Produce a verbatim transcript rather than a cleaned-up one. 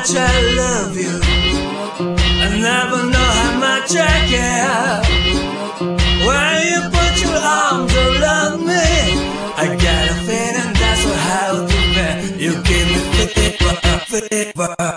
much I love you. I never know how much I care. When you put your arms around me, I got a feeling that's what how to bear. You give me fever, fever.